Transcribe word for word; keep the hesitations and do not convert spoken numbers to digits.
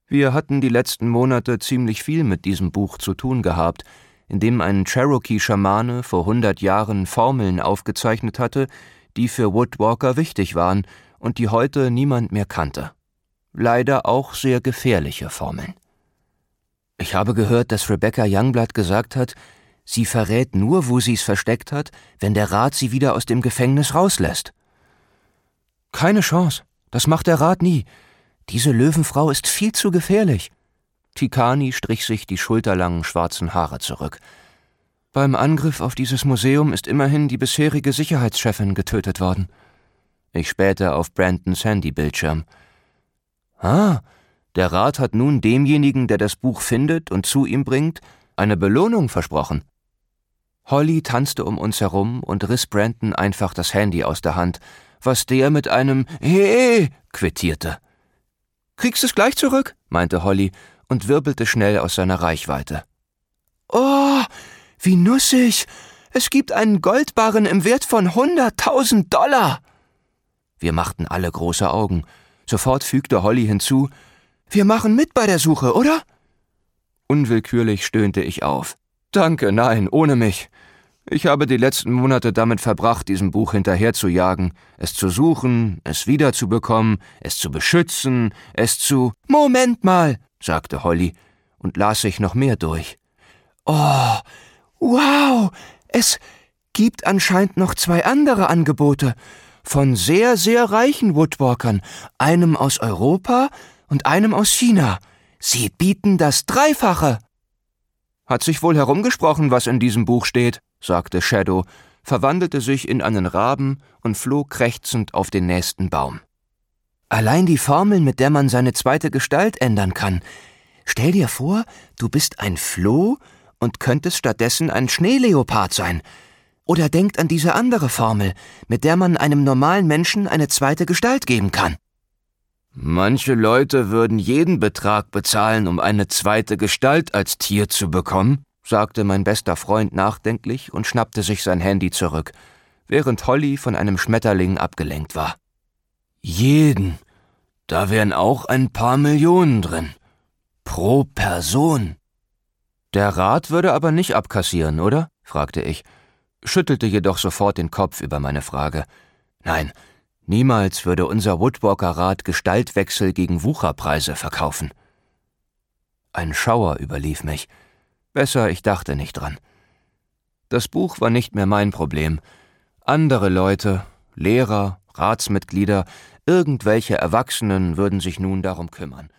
Wir hatten die letzten Monate ziemlich viel mit diesem Buch zu tun gehabt, in dem ein Cherokee-Schamane vor hundert Jahren Formeln aufgezeichnet hatte, die für Woodwalker wichtig waren und die heute niemand mehr kannte. Leider auch sehr gefährliche Formeln. Ich habe gehört, dass Rebecca Youngblood gesagt hat, sie verrät nur, wo sie es versteckt hat, wenn der Rat sie wieder aus dem Gefängnis rauslässt. Keine Chance, das macht der Rat nie. Diese Löwenfrau ist viel zu gefährlich. Tikani strich sich die schulterlangen schwarzen Haare zurück. Beim Angriff auf dieses Museum ist immerhin die bisherige Sicherheitschefin getötet worden. Ich spähte auf Brandons Handybildschirm. Ah, der Rat hat nun demjenigen, der das Buch findet und zu ihm bringt, eine Belohnung versprochen. Holly tanzte um uns herum und riss Brandon einfach das Handy aus der Hand, was der mit einem »Hey« quittierte. »Kriegst du's gleich zurück?« meinte Holly und wirbelte schnell aus seiner Reichweite. »Oh, wie nussig! Es gibt einen Goldbarren im Wert von hunderttausend Dollar!« Wir machten alle große Augen. Sofort fügte Holly hinzu, »Wir machen mit bei der Suche, oder?« Unwillkürlich stöhnte ich auf. »Danke, nein, ohne mich. Ich habe die letzten Monate damit verbracht, diesem Buch hinterherzujagen, es zu suchen, es wiederzubekommen, es zu beschützen, es zu...« »Moment mal«, sagte Holly und las sich noch mehr durch. »Oh, wow, es gibt anscheinend noch zwei andere Angebote von sehr, sehr reichen Woodwalkern, einem aus Europa und einem aus China. Sie bieten das Dreifache.« »Hat sich wohl herumgesprochen, was in diesem Buch steht«, sagte Shadow, verwandelte sich in einen Raben und flog krächzend auf den nächsten Baum. »Allein die Formel, mit der man seine zweite Gestalt ändern kann. Stell dir vor, du bist ein Floh und könntest stattdessen ein Schneeleopard sein. Oder denkt an diese andere Formel, mit der man einem normalen Menschen eine zweite Gestalt geben kann.« »Manche Leute würden jeden Betrag bezahlen, um eine zweite Gestalt als Tier zu bekommen«, sagte mein bester Freund nachdenklich und schnappte sich sein Handy zurück, während Holly von einem Schmetterling abgelenkt war. »Jeden. Da wären auch ein paar Millionen drin. Pro Person.« »Der Rat würde aber nicht abkassieren, oder?« fragte ich, schüttelte jedoch sofort den Kopf über meine Frage. »Nein, niemals würde unser Woodwalker-Rat Gestaltwechsel gegen Wucherpreise verkaufen.« Ein Schauer überlief mich. Besser, ich dachte nicht dran. Das Buch war nicht mehr mein Problem. Andere Leute, Lehrer, Ratsmitglieder, irgendwelche Erwachsenen würden sich nun darum kümmern.